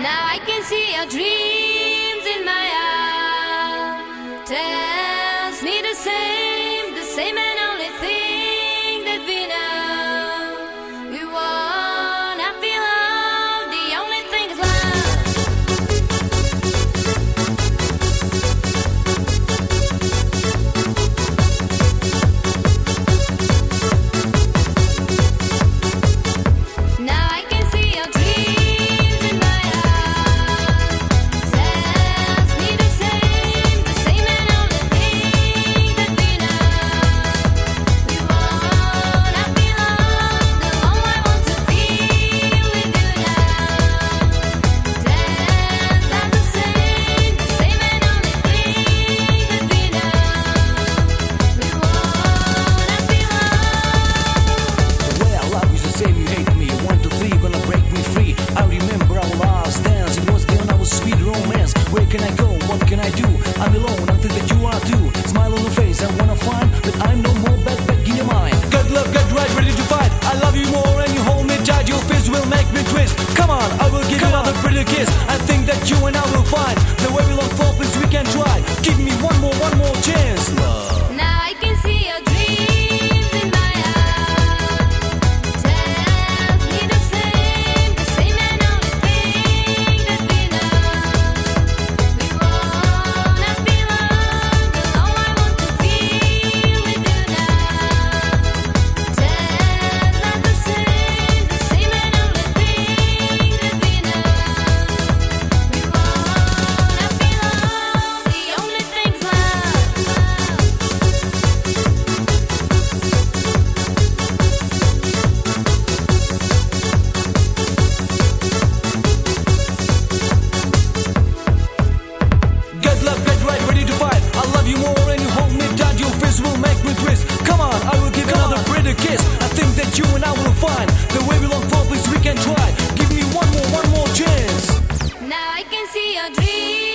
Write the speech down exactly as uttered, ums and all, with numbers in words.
Now I can see your dreams in my eyes. Tells me the same, the same and only thing that we know. We wanna feel love, the only thing is love. Now I can see your dreams in my eyes. Tells me the same, the same and only thing that we know. We wanna feel love, the one I want to feel with you now. Tells us the same, the same and only thing that we know. We wanna feel love. The way I love you, so say you hate me. One, two, three, gonna break me free. I remember our last dance. It was then our sweet romance. Where can I go? What can I do? I'm alone. I think that you are too. Smile on your face. I wanna find that I'm no more bad back in your mind. Get love, get right, ready to fight. I love you more and you hold me tight. Your face will make me twist. Come on, I will give you another pretty kiss. I think that you and I will find the way we long for. Please, we can try. Give me one more, one more chance. Love. Now I can see your dreams in my eyes. Tells me the same, the same and only thing that we know. We wanna feel love, the one I want to feel with you now. Tells us the same, the same and only thing that we know. We wanna feel love, the only thing's love. Get love, get right, ready to fight. I love you more and you hold me tight. Your face will make me twist. Come on, I will give you another pretty kiss. I think that you and I will find the way we long for. Please, we can try. Give me one more, one more chance. Now I can see your dreams.